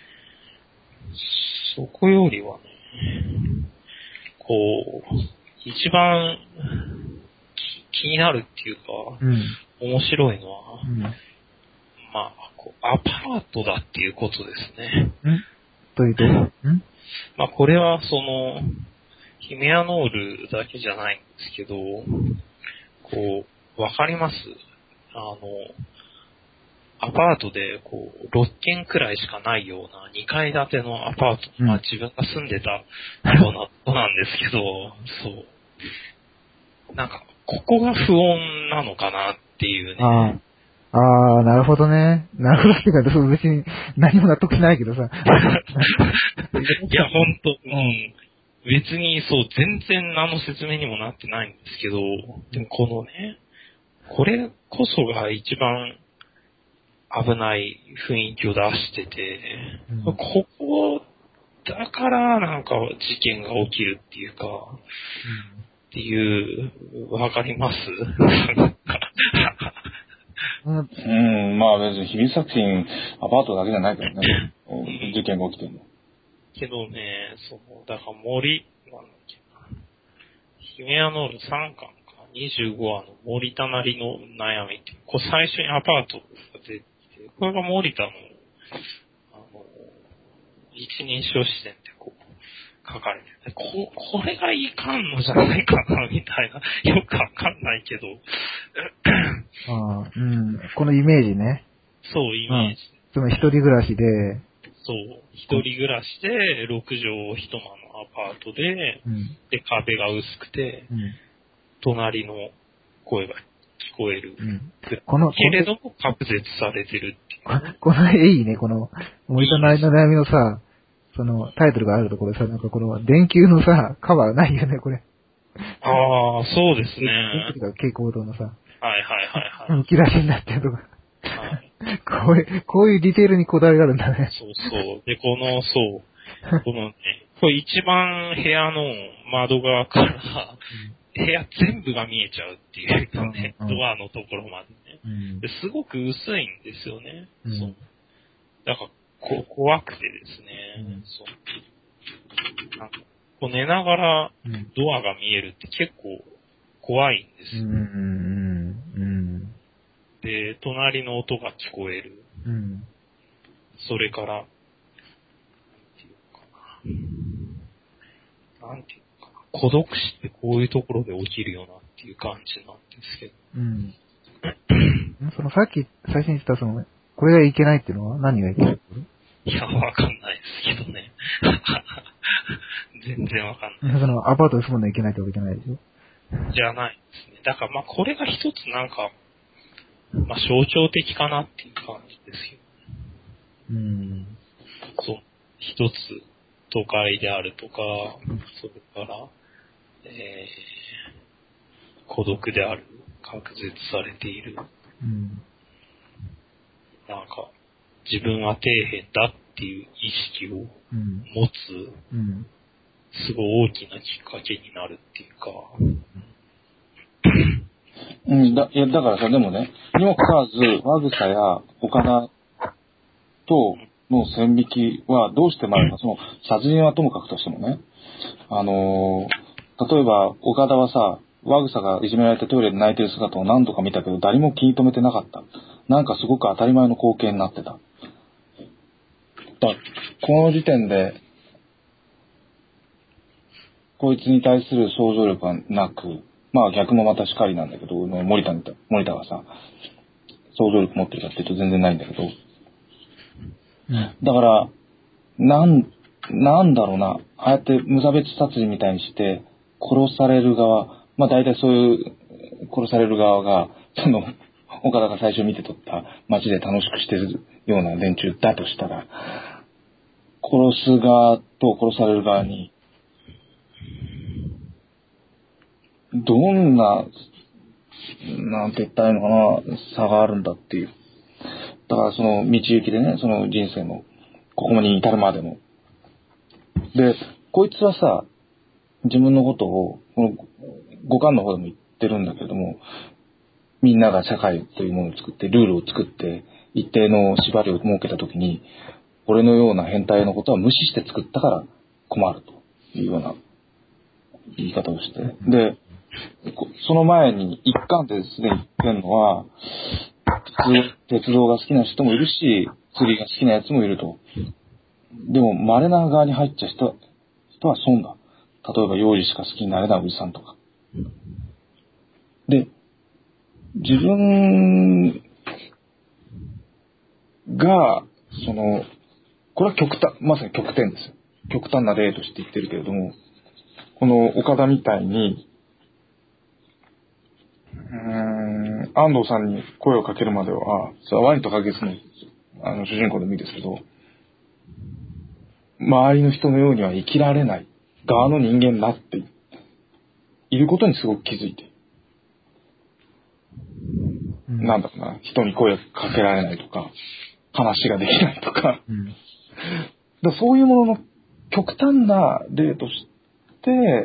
そこよりはね、こう、一番き気になるっていうか、 うん、 面白いのは、 うん。んまあ、こうアパートだっていうことですね。 というと、んまあ、これはその、ヒメアノールだけじゃないんですけど、こう、わかります？あの、アパートで、こう、ろっけんくらいしかないようなにかい建てのアパート、 うんまあ自分が住んでたようなとこなんですけど、そう。なんか、ここが不穏なのかなっていうね。 ああ。ああ、なるほどね。なるほどっていうか、そう別に何も納得しないけどさ。 いや、ほんと、うん。別にそう、全然何の説明にもなってないんですけど、でもこのね、これこそが一番危ない雰囲気を出してて、 うんここだからなんか事件が起きるっていうか、っていう、わかりますうん。 うん、まあ別に日比作品、アパートだけじゃないからね。事件が起きてるの。 けどね、その、だから森、なんだっけな、ヒメアノールさんかんか、にじゅうごわの森田なりの悩みって、こう最初にアパートが出てきて、これが森田の、あの、一人称視点ってこう、書かれてて、こ、これがいかんのじゃないかな、みたいな。よくわかんないけど。 ああ、うん。このイメージね。 そう、イメージ。 その一人暮らしで、 そう、一人暮らしで、六畳一間のアパートで、 うん。 で、壁が薄くて、 うん。 隣の声が聞こえる。 うん。この、 けれども、隔絶されてるっていう。 この絵いいね、この、森となりの悩みのさ、その、タイトルがあるところでさ、なんかこの、電球のさ、カバーないよね、これ。 ああ、そうですね。 電球とか蛍光灯のさ、 はいはいはいはい。 むき出しになってるとか。 はいこういう、こういうディテールにこだわりがあるんだね。 そうそう。で、この、そう、このね、これ一番部屋の窓側から、部屋全部が見えちゃうっていうかね、 うんうんドアのところまでね。 うん。 ですごく薄いんですよね。 うんそう。だから、こ怖くてですね、 うんそう。なんかこう寝ながらうん。 ドアが見えるって結構怖いんですよ。 うん。うん。 で、隣の音が聞こえる。 うん。うん。 それから、なんていうかな。なんていうかな。孤独死ってこういうところで起きるよなっていう感じなんですけど。 うん。そのさっき最初に言ったその、これがいけないっていうのは何がいけないいや、わかんないですけどね。全然わかんない。 そのアパートで住むのはいけないってわけじゃないでしょ。 じゃないですね。だからまあこれが一つなんか、まあ象徴的かなっていう感じですよ。 うん。 そう。一つ都会であるとか、それから、えー、孤独である、隔絶されている。 うん。 なんか、自分は底辺だっていう意識をうん。 持つ、 うん。 すごい大きなきっかけになるっていうか。 うん、だ、いや、だからさ、でもね、にもかかわらず、ワグサや岡田との線引きはどうしてもあるのか、その、殺人はともかくとしてもね、あのー、例えば、岡田はさ、ワグサがいじめられてトイレで泣いてる姿を何度か見たけど、誰も気に留めてなかった。なんかすごく当たり前の光景になってた。だこの時点で、 こいつに対する想像力がなく、まあ逆もまたしかりなんだけど、森田みたい、森田がさ、想像力持ってるかっていうと全然ないんだけど、 うん、 だから、なん、なんだろうな、ああやって無差別殺人みたいにして、殺される側、まあ大体そういう殺される側が、その、岡田が最初見て取った街で楽しくしてるような連中だとしたら、殺す側と殺される側に、どんな、なんて言ったらいいのかな、差があるんだっていう。だからその道行きでね、その人生の、ここに至るまでの。で、こいつはさ、自分のことを、この五感の方でも言ってるんだけれども、みんなが社会というものを作って、ルールを作って、一定の縛りを設けたときに、俺のような変態のことは無視して作ったから困るというような言い方をして。で、その前に一貫ですでに言ってるのは、普通、鉄道が好きな人もいるし、釣りが好きなやつもいると。でも、稀な側に入っちゃう人、人は損だ。例えば、幼児しか好きになれないおじさんとか。で、自分が、その、これは極端、まさに極端ですよ。極端な例として言ってるけれども、この岡田みたいに、うーん、安藤さんに声をかけるまでは、それはワニとカゲスの、あの、主人公でもいいですけど、周りの人のようには生きられない側の人間になっていることにすごく気づいて、うん、なんだろうな、人に声をかけられないとか、話ができないとか、うん、だそういうものの極端な例として、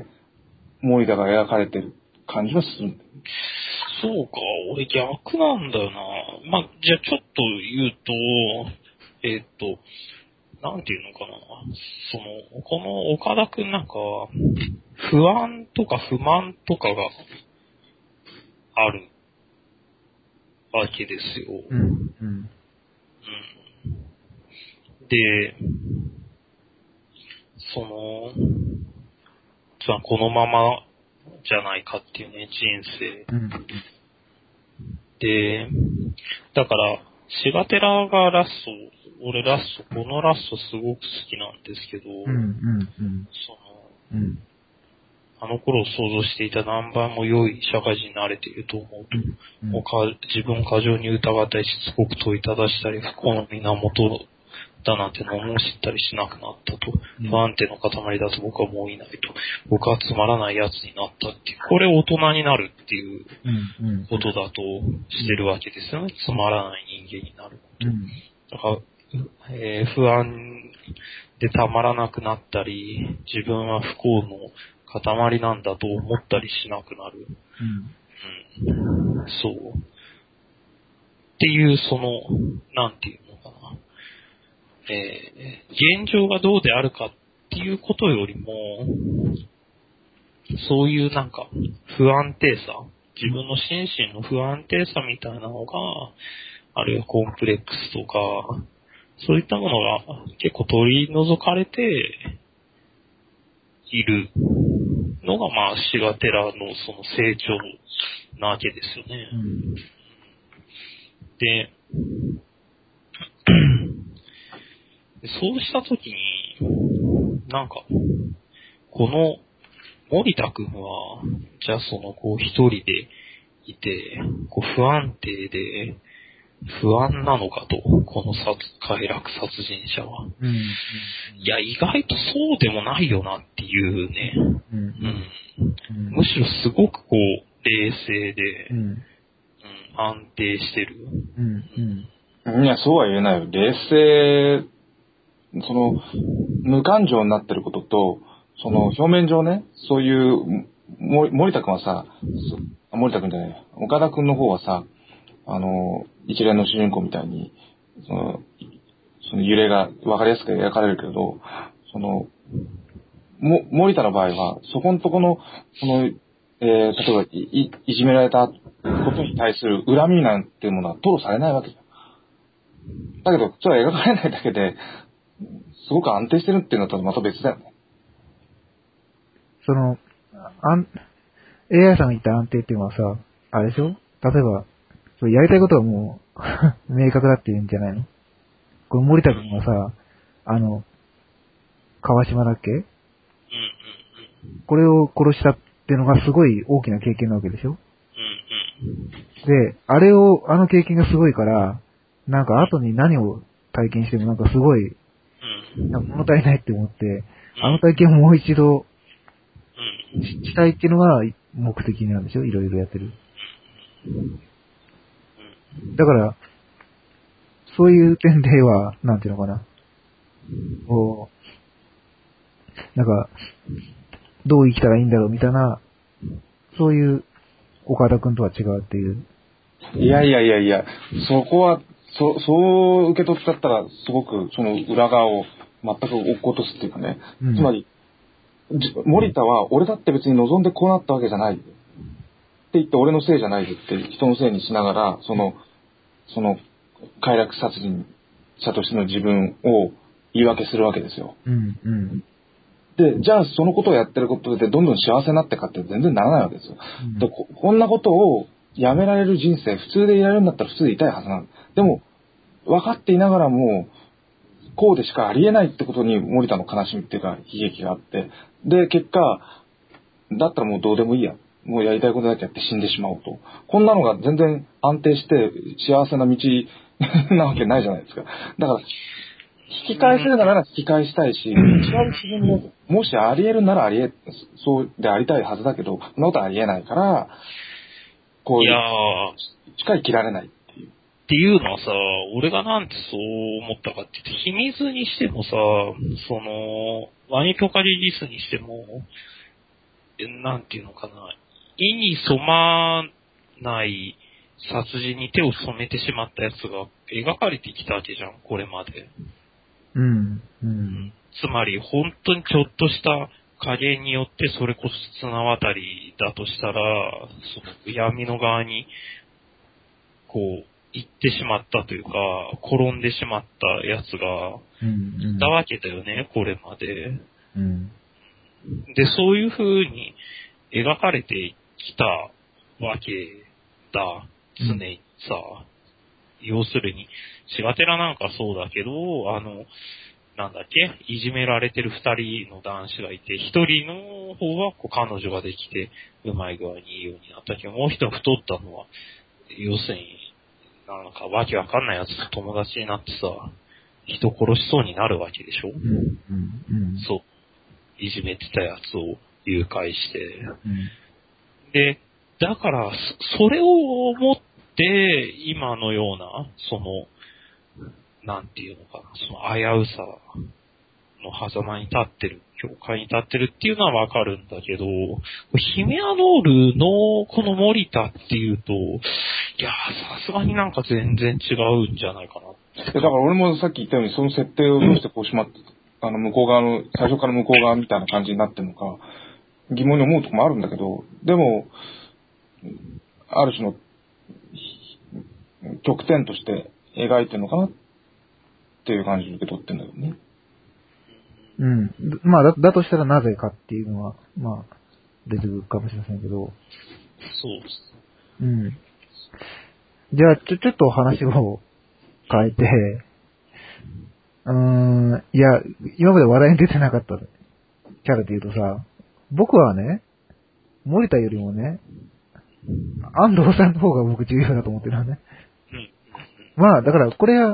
森田が描かれてる感じはする。 そうか、俺逆なんだよな。まあ、じゃあちょっと言うと、えー、っと、なんていうのかな。その、この岡田くんなんか、不安とか不満とかがあるわけですよ。うん。うん。で、その、じゃあこのままじゃないかっていうね、人生。うん、で、だから、シガテラがラスト、俺ラスト、このラストすごく好きなんですけど、うんうんうん、その、うん、あの頃想像していた何倍も良い社会人になれていると思うと、うんうん、もうか自分を過剰に疑ったりしつこく問いただしたり、不幸の源だなんてのも知ったりしなくなったと、うん、不安定の塊だと僕はもういないと、僕はつまらない奴になったっていう、これ大人になるっていうことだとしてるわけですよね。つまらない人間になること。うん、だから、えー、不安でたまらなくなったり、自分は不幸の塊なんだと思ったりしなくなる。うんうん、そう。っていう、その、なんていうのかな。えー、現状がどうであるかっていうことよりも、そういうなんか、不安定さ、自分の心身の不安定さみたいなのが、あるいはコンプレックスとか、そういったものが結構取り除かれているのが、まあ、シガテラのその成長なわけですよね。うん、で、そうしたときに、なんか、この森田くんは、じゃあその、こう一人でいて、こう不安定で、不安なのかと、この殺、快楽殺人者は、うんうん。いや、意外とそうでもないよなっていうね。うんうんうん、むしろすごくこう、冷静で、うんうん、安定してる、 うんうん。いや、そうは言えないよ。冷静、その、無感情になってることと、その、表面上ね、そういう、森田くんはさ、森田くんじゃない、岡田くんの方はさ、あの、一連の主人公みたいに、その、その揺れが分かりやすく描かれるけど、その、も、森田の場合は、そこのとこの、その、えー、例えばい、いじめられたことに対する恨みなんていうものは吐露されないわけじゃん。だけど、それは描かれないだけで、すごく安定してるっていうのとまた別だよね。 その、あん、エーアイ さんが言った安定っていうのはさ、あれでしょ？例えば、そうやりたいことはもう、明確だって言うんじゃないの？この森田君はさ、あの、川島だっけ？ うんうんうん。 これを殺したっていうのがすごい大きな経験なわけでしょ？ うんうん。 で、あれを、あの経験がすごいから、なんか後に何を体験してもなんかすごい、 うん。 なんか物足りないって思って、あの体験をもう一度うん。 ししたいっていうのが目的なんでしょ？いろいろやってる。だから、そういう点では、なんていうのかな。こう、なんか、どう生きたらいいんだろうみたいな、そういう岡田くんとは違うっていう。 いやいやいやいや、そこは、そ、そう受け取っちゃったら、すごくその裏側を全く落っことすっていうかね。 うん、 つまり、じ森田は、俺だって別に望んでこうなったわけじゃない。って言って、俺のせいじゃないって人のせいにしながら、その、その、快楽殺人者としての自分を言い訳するわけですよ。 うんうん、 で、じゃあそのことをやってることでどんどん幸せになってかって全然ならないわけですよ。 うん、 で こ, こんなことをやめられる人生、普通でいられるんだったら普通でいたいはずなんでも、分かっていながらも、こうでしかありえないってことに森田の悲しみっていうか悲劇があって、で、結果、だったらもうどうでもいいや。もうやりたいことだけやって死んでしまおうと。こんなのが全然安定して幸せな道なわけないじゃないですか。だから、引き返せるなら引き返したいし、違う自分も、もしあり得るならあり得、そうでありたいはずだけど、そんなことはあり得ないから、こういやいう、 ー、 近い切られないっていう。 っていうのはさ、俺がなんてそう思ったかって言って、秘密にしてもさ、その、ワニトカリリスにしても、えなんていうのかな、意に染まない殺人に手を染めてしまったやつが描かれてきたわけじゃん、これまで。 うん、うん、 つまり、本当にちょっとした加減によってそれこそ綱渡りだとしたら、その闇の側に、こう、行ってしまったというか、転んでしまったやつが、 うん、 いたわけだよね、これまで。 うん、 で、そういう風に描かれてきたわけだ、常にさ。要するに、シガテラなんかそうだけど、あの、なんだっけ、いじめられてる二人の男子がいて、一人の方はこう彼女ができて、うまい具合にいいようになったけど、もう一人太ったのは、要するに、なんかわけわかんないやつと友達になってさ、人殺しそうになるわけでしょ、 うん、うん、 そう。いじめてたやつを誘拐して。 うん、 で、だから、そそれを思って、今のような、その、なんていうのかな、その危うさの狭間に立ってる、境界に立ってるっていうのはわかるんだけど、ヒメアノールのこの森田っていうと、いやー、さすがになんか全然違うんじゃないかな。 だから俺もさっき言ったように、その設定をどうしてこうしまって、あの、向こう側の、最初から向こう側みたいな感じになってるのか、疑問に思うとこもあるんだけど、でも、ある種の、極点として描いてるのかなっていう感じで受け取ってるんだけどね。 うん。まあだ、だとしたらなぜかっていうのは、まあ、出てくるかもしれませんけど。 そうです。 うん。じゃあ、ちょ、ちょっと話を変えて、うーん、いや、今まで話題に出てなかったキャラで言うとさ、僕はね、森田よりもね、安藤さんの方が僕重要だと思ってるのね。 うん。 まあ、だからこれは、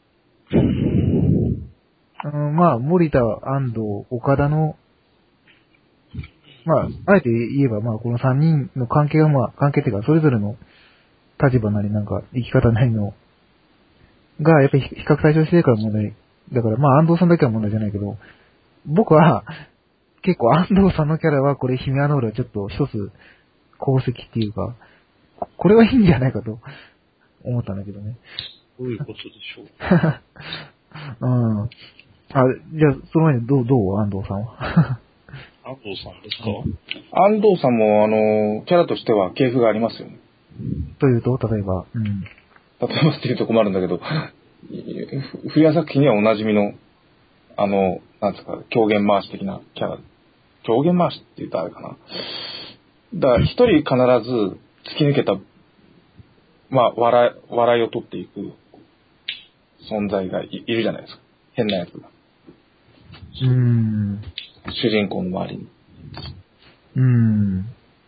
うん、まあ、森田、安藤、岡田の、まあ、あえて言えば、まあ、この三人の関係が、まあ、関係っていうか、それぞれの立場なり、なんか、生き方なりの、が、やっぱり比較対象してるから問題。だから、まあ、安藤さんだけは問題じゃないけど、僕は、結構安藤さんのキャラは、これ、ヒメアノールはちょっと一つ、功績っていうか、これはいいんじゃないかと、思ったんだけどね。 どういうことでしょう。 うん。あ、じゃあ、その前にどう、どう安藤さんは。 安藤さんですか？ 安藤さんも、あの、キャラとしては系譜がありますよね。 というと、例えば、うん。 例えばっていうと困るんだけど、古谷作品にはおなじみの、あの、なんですか、狂言回し的なキャラ、 狂言回しって言うとあれかな。だから一人必ず突き抜けた、まあ、笑い、笑いを取っていく存在が い, いるじゃないですか。変なやつが。 うーん。 主人公の周りに。 うーん。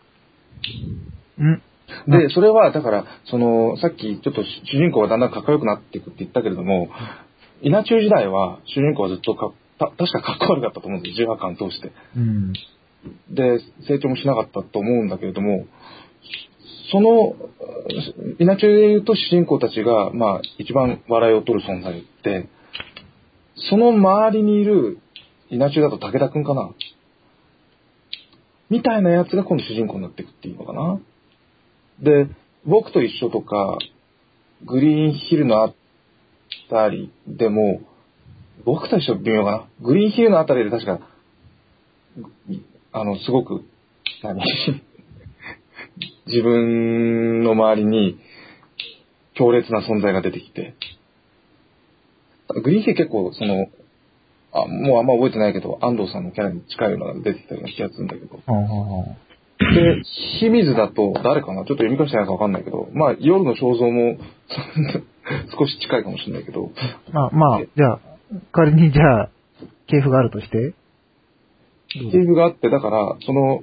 んで、それは、だから、その、さっきちょっと主人公がだんだんかっこよくなっていくって言ったけれども、稲中時代は主人公はずっとか、た確かかっこ悪かったと思うんですよ、じゅうはちかん通して。 うん。 で、成長もしなかったと思うんだけれども、その、稲中で言うと主人公たちが、まあ、一番笑いを取る存在って、その周りにいる、稲中だと武田くんかなみたいなやつが今度主人公になっていくっていうのかな。で、僕と一緒とか、グリーンヒルのあたりでも、僕と一緒微妙かな。グリーンヒルのあたりで確か、あの、すごく、何自分の周りに強烈な存在が出てきて、グリーンヒル結構、その、あ、もうあんま覚えてないけど、安藤さんのキャラに近いようなのが出てきたような気がするんだけど。 はあはあ、 で、秘水だと誰かなちょっと読み返してないかわかんないけど、まあ、夜の肖像も少し近いかもしれないけど。 まあ、まあ、じゃあ、仮にじゃあ、系譜があるとして系譜があって、だから、その、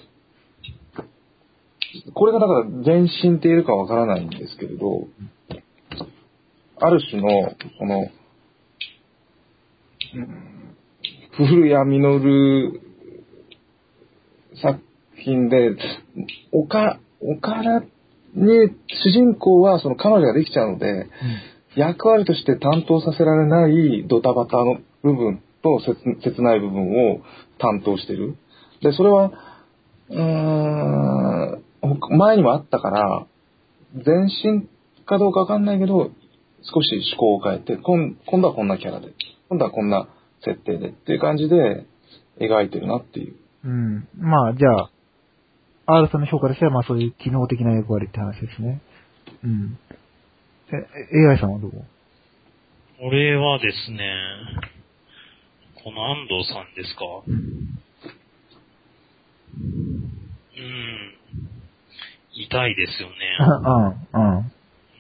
これがだから全身って言えるかわからないんですけれど、ある種の、この、古谷実作品で、岡、岡田に主人公はその彼女ができちゃうので、うん、役割として担当させられないドタバタの部分と切、切ない部分を担当してる。で、それは、うーん、前にもあったから、全身かどうかわかんないけど、少し趣向を変えて、今、今度はこんなキャラで、今度はこんな設定でっていう感じで描いてるなっていう。 うん。まあ、じゃあ、R さんの評価としては、まあそういう機能的な役割って話ですね。うん。え、エーアイ さんはどう？ 俺はですね、この安藤さんですか。うん。痛いですよね。 うん、うん。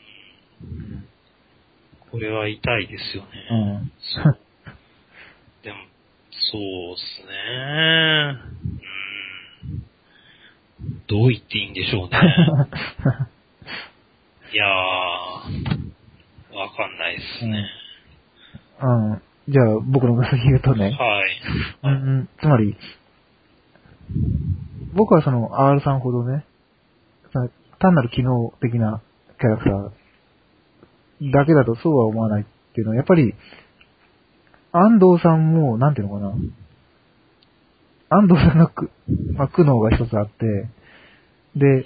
これは痛いですよね。 うん。 でも、そうっすね。うん。どう言っていいんでしょうね。いやー、わかんないっすね。 うん。うん、じゃあ、僕の先言うとね。 はい。 うん、つまり、僕はその R さんほどね、単なる機能的なキャラクターだけだとそうは思わないっていうのは、やっぱり、安藤さんも、なんていうのかな。安藤さんのく、まあ、苦悩が一つあって、で、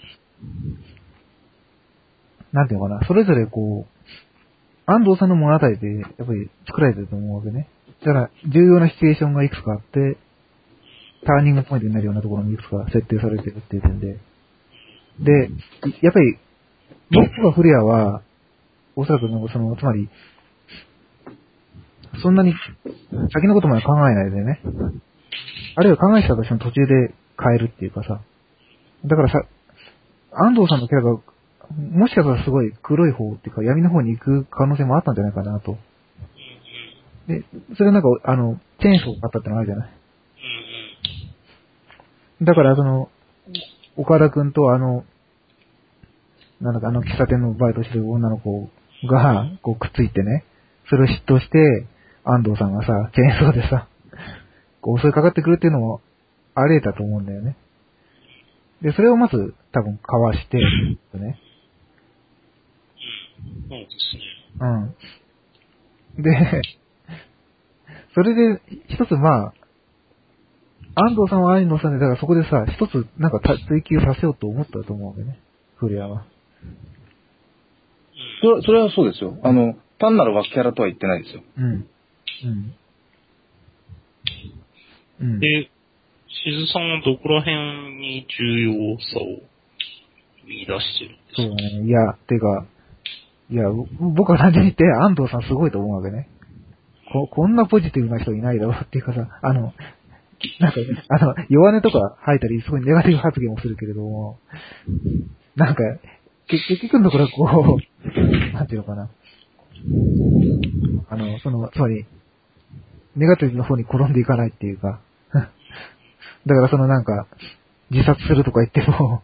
なんていうのかな。それぞれこう、安藤さんの物語で、やっぱり作られてると思うわけね。だから、重要なシチュエーションがいくつかあって、ターニングポイントになるようなところにいくつか設定されてるっていう点で。で、やっぱり、僕が古谷は、おそらく、その、つまり、そんなに先のことまで考えないでね。あるいは考えてたとしても途中で変えるっていうかさ。だからさ、安藤さんのキャラが、もしかしたらすごい黒い方っていうか闇の方に行く可能性もあったんじゃないかなと。で、それなんか、あの、チェーンソーがあったってのがあるじゃない。だからその、岡田くんとあの、なんだかあの喫茶店のバイトしてる女の子が、こうくっついてね、それを嫉妬して、安藤さんがさ、チェーンソーでさ、こう襲いかかってくるっていうのもあり得たと思うんだよね。で、それをまず多分かわして、ね。 そうですね。 うん。で、それで一つまあ、安藤さんは安藤さんで、だからそこでさ、一つなんか追求させようと思ったと思うんだよね。古谷は。 それ、それはそうですよ。あの、単なる脇キャラとは言ってないですよ。 うん。うん。うん、 で、しずさんはどこら辺に重要さを見出してるんですか？ そうね。いや、てか、いや、僕は単純に言って安藤さんすごいと思うわけね。こ、こんなポジティブな人いないだろうっていうかさ、あの、 なんか、あの、弱音とか吐いたり、すごいネガティブ発言もするけれども、なんか、結局のところはこう、なんていうのかな。あの、その、つまり、ネガティブの方に転んでいかないっていうか、だからそのなんか、自殺するとか言っても、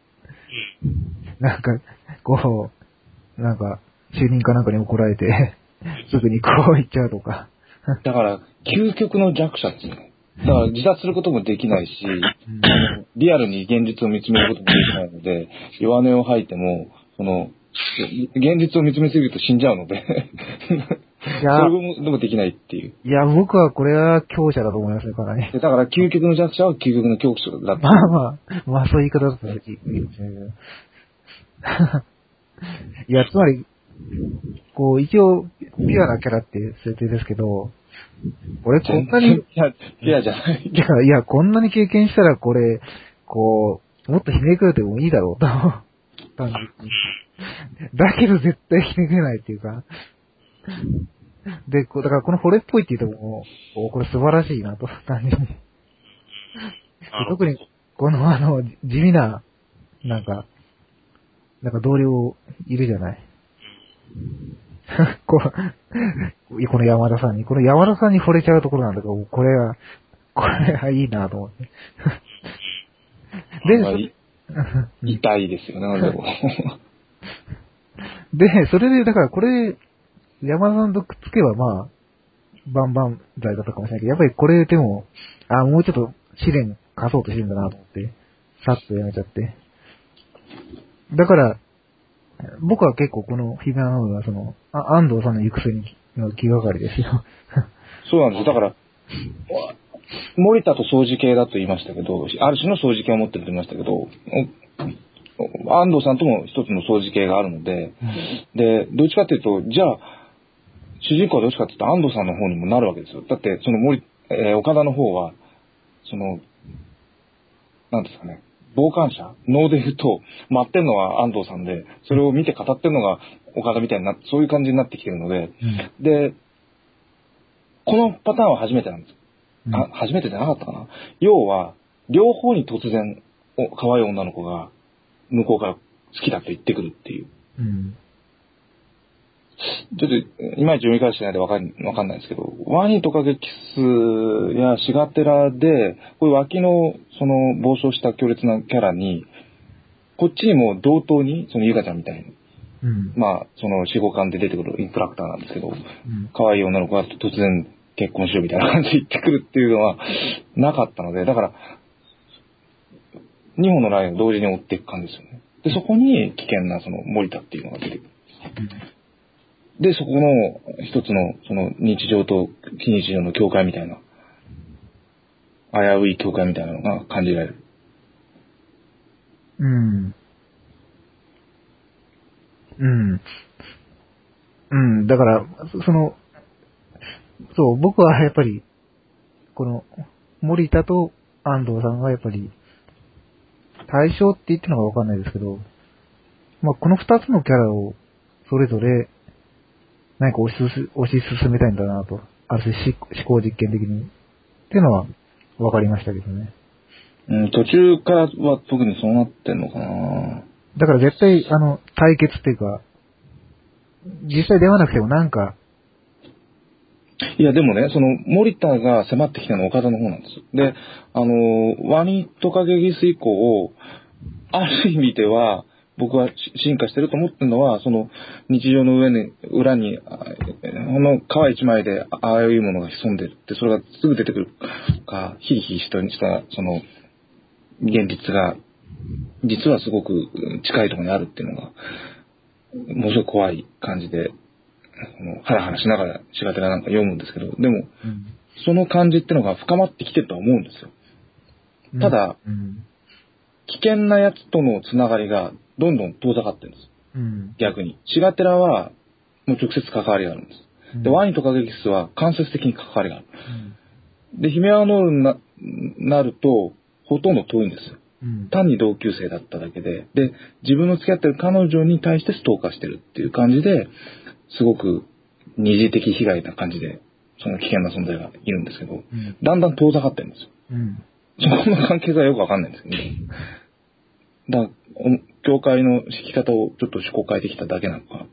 なんか、こう、なんか、就任かなんかに怒られて、すぐにこう言っちゃうとか。 だから、究極の弱者ですね。だから自殺することもできないし、うん、リアルに現実を見つめることもできないので、弱音を吐いても、その、現実を見つめすぎると死んじゃうので、いやそれもでもできないっていう。 いや、僕はこれは強者だと思いますね、かなり。 だから究極の弱者は究極の強者だった。 まあまあ、まあそういう言い方だったらいいかもしれないけど。いや、つまり、こう、一応、ピュアなキャラっていう設定ですけど、俺こんなに、 ピュアじゃない。 いや、いや、こんなに経験したらこれ、こう、もっとひねくれてもいいだろうと。単純に。だけど絶対ひねくれないっていうか。で、こうだからこの惚れっぽいって言うともう、これ素晴らしいなと、単純に。特に、このあの、地味な、なんか、なんか同僚いるじゃない。こうこの山田さんに、この山田さんに惚れちゃうところなんだけど、これは、これはいいなと思って。 で、まあ、痛いですよね、でも。 で、それで、だからこれ、山田さんとくっつけばまあ、バンバン剤だったかもしれないけど、やっぱりこれでも、あ、もうちょっと試練貸そうとしてるんだなと思って、さっとやめちゃって。だから、僕は結構このフィギュアの方がその、あ安藤さんの行く末に気がかりですよ。 そうなんです。だから、森田と掃除系だと言いましたけど、ある種の掃除系を持ってると言いましたけど、安藤さんとも一つの掃除系があるので、うん、で、どっちかっていうと、じゃあ、主人公はどっちかっていうと安藤さんの方にもなるわけですよ。だって、その森、えー、岡田の方は、その、なんですかね、傍観者能で言うと、待ってんのは安藤さんで、それを見て語ってんのが岡田みたいになって、そういう感じになってきてるので、うん、で、このパターンは初めてなんです。うん、あ、初めてじゃなかったかな。要は、両方に突然、お可愛い女の子が、向こうから好きだと言ってくるっていう。うん、ちょっと、いまいち読み返してないでわかん、わかんないですけど、ワニとかゲキスやシガテラで、こういう脇の、その、暴走した強烈なキャラに、こっちにも同等に、そのゆかちゃんみたいに、うん、まあ、その、四五巻で出てくるインプラクターなんですけど、うん、可愛い女の子が突然結婚しようみたいな感じで言ってくるっていうのは、なかったので、だから、二本のラインを同時に追っていく感じですよね。で、そこに危険な、その、森田っていうのが出てくる。うん、で、そこの一つの、その日常と非日常の境界みたいな、危うい境界みたいなのが感じられる。 うん。うん。うん。だから、その、そう、僕はやっぱり、この、森田と安藤さんがやっぱり、対象って言ってるのかわかんないですけど、まあ、この二つのキャラを、それぞれ、何か推し進、推し進めたいんだなと。ある種思考実験的に。っていうのは分かりましたけどね。 うん、途中からは特にそうなってんのかな。 だから絶対、あの、対決っていうか、実際出会わなくてもなんか。 いや、でもね、その、森田が迫ってきたのは岡田の方なんです。で、あの、ワニトカゲギス以降、ある意味では、僕は進化してると思ってるのは、その日常の上に、裏に、ほんの皮一枚でああいうものが潜んでるって、それがすぐ出てくるか、ヒリヒリした、その、現実が、実はすごく近いところにあるっていうのが、ものすごく怖い感じで、ハラハラしながらしがてらなんか読むんですけど、でも、うん、その感じっていうのが深まってきてるとは思うんですよ。ただ、うんうん危険なやつとのつながりがどんどん遠ざかってるんです。うん、逆に。シガテラはもう直接関わりがあるんです。うん、で、ワニとカゲキスは間接的に関わりがある。うん、で、ヒメアノールに な, なるとほとんど遠いんですよ、うん。単に同級生だっただけで、で、自分の付き合ってる彼女に対してストーカーしてるっていう感じで、すごく二次的被害な感じで、その危険な存在がいるんですけど、うん、だんだん遠ざかってるんですよ。 うん。 そこの関係がよくわかんないんですけど、ね、だから、教会の敷き方をちょっと思考変えてきただけなのか。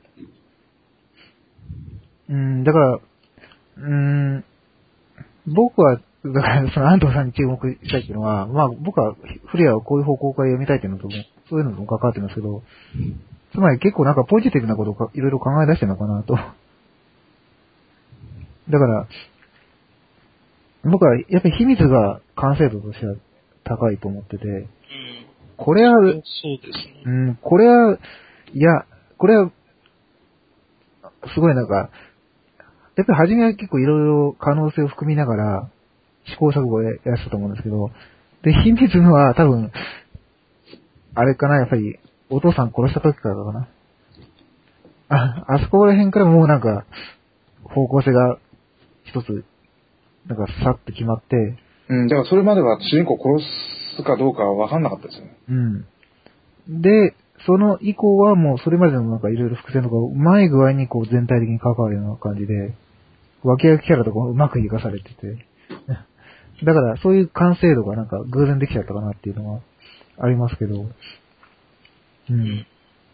うん、だから、うーん、僕は、だからその安藤さんに注目したいっていうのは、まあ僕はフレアをこういう方向から読みたいっていうのとも、そういうのとも関わってるんですけど、つまり結構なんかポジティブなことをかいろいろ考え出してるのかなと。だから、僕はやっぱり秘密が完成度としては高いと思ってて、 うん。 これは、 そうですね。 うん、これは、いや、これは、すごいなんか、やっぱり初めは結構いろいろ可能性を含みながら試行錯誤をやらせたと思うんですけど、で、秘密のは多分、あれかな、やっぱり、お父さん殺した時からかな。あ、あそこら辺からもうなんか、方向性が一つ、なんかさっと決まって、 うん、だからそれまでは主人公を殺すかどうかは分かんなかったですよね。 うん。で、その以降はもうそれまでのなんかいろいろ伏線とかうまい具合にこう全体的に関わるような感じで、脇役キャラとかうまく活かされてて、だからそういう完成度がなんか偶然できちゃったかなっていうのはありますけど、うん。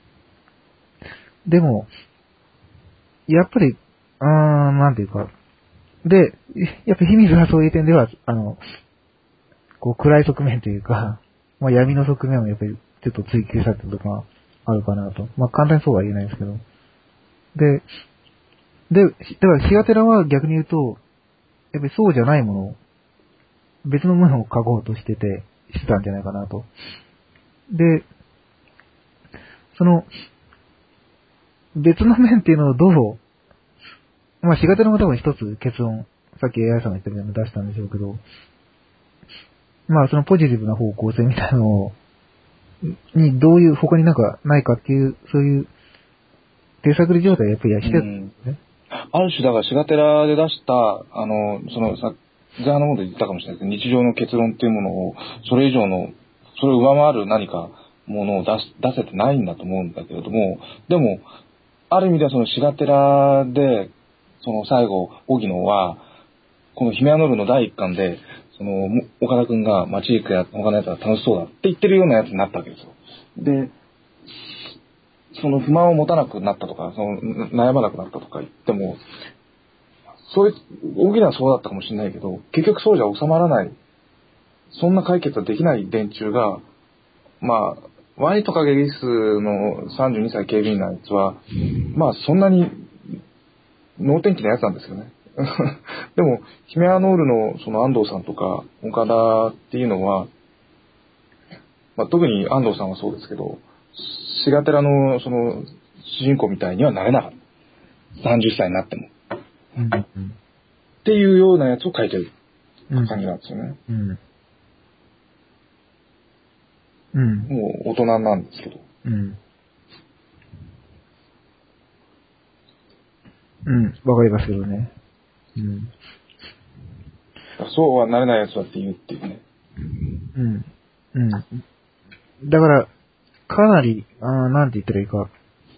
でも、やっぱり、あー、なんていうか、で、やっぱ秘密がそういう点では、あの、こう暗い側面というか、まあ闇の側面をやっぱりちょっと追求されたとかあるかなと。まあ簡単にそうは言えないですけど。で、で、だからシガテラは逆に言うと、やっぱりそうじゃないものを、別のものを書こうとしてて、してたんじゃないかなと。で、その、別の面っていうのをどう、まあ、シガテラも多分一つ結論、さっき エーアイ さんが言ったみたいなの出したんでしょうけど、まあ、そのポジティブな方向性みたいなのを、にどういう、他になんかないかっていう、そういう、手探り状態をやっぱりやしてるんですね。 ある種、だから、シガテラで出した、あの、その、さ、前半の方で言ったかもしれないですけど、日常の結論っていうものを、それ以上の、それを上回る何かものを出し、出せてないんだと思うんだけれども、でも、ある意味ではそのシガテラで、その最後、荻野は、このヒメアノルのだいいっかんで、その、岡田くんが街行くや、他のやつは楽しそうだって言ってるようなやつになったわけですよ。で、その不満を持たなくなったとか、その悩まなくなったとか言っても、そういう、大きなそうだったかもしれないけど、結局そうじゃ収まらない、そんな解決はできない連中が、まあ、ワイとかゲリスのさんじゅうにさい警備員のやつは、まあそんなに能天気なやつなんですよね。でも、ヒメアノールのその安藤さんとか岡田っていうのは、まあ、特に安藤さんはそうですけど、シガテラのその主人公みたいにはなれなかった。さんじゅっさいになっても。 うんうん、 っていうようなやつを書いてる感じなんですよね。 うんうん、 もう大人なんですけど。 うん。うん、わかりますけどね。うん。 そうはなれないやつだって言うっていうね。 うん。うん。だから、かなり、あーなんて言ったらいいか。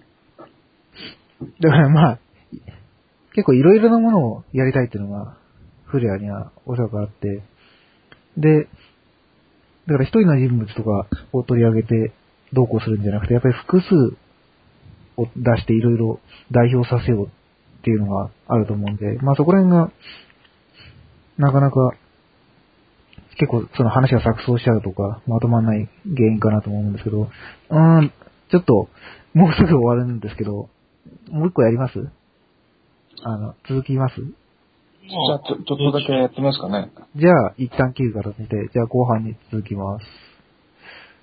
だからまあ、結構いろいろなものをやりたいっていうのが、フレアにはおそらくあって、で、だから一人の人物とかを取り上げてどうこうするんじゃなくて、やっぱり複数を出していろいろ代表させようっていうのがあると思うんで、まあそこら辺が、なかなか、結構その話が錯綜しちゃうとか、まとまんない原因かなと思うんですけど、うーん、ちょっと、もうすぐ終わるんですけど、もう一個やります？あの、続きます？ じゃあちょ、ちょっとだけやってみますかね。 じゃあ、一旦切る形で、じゃあ後半に続きます。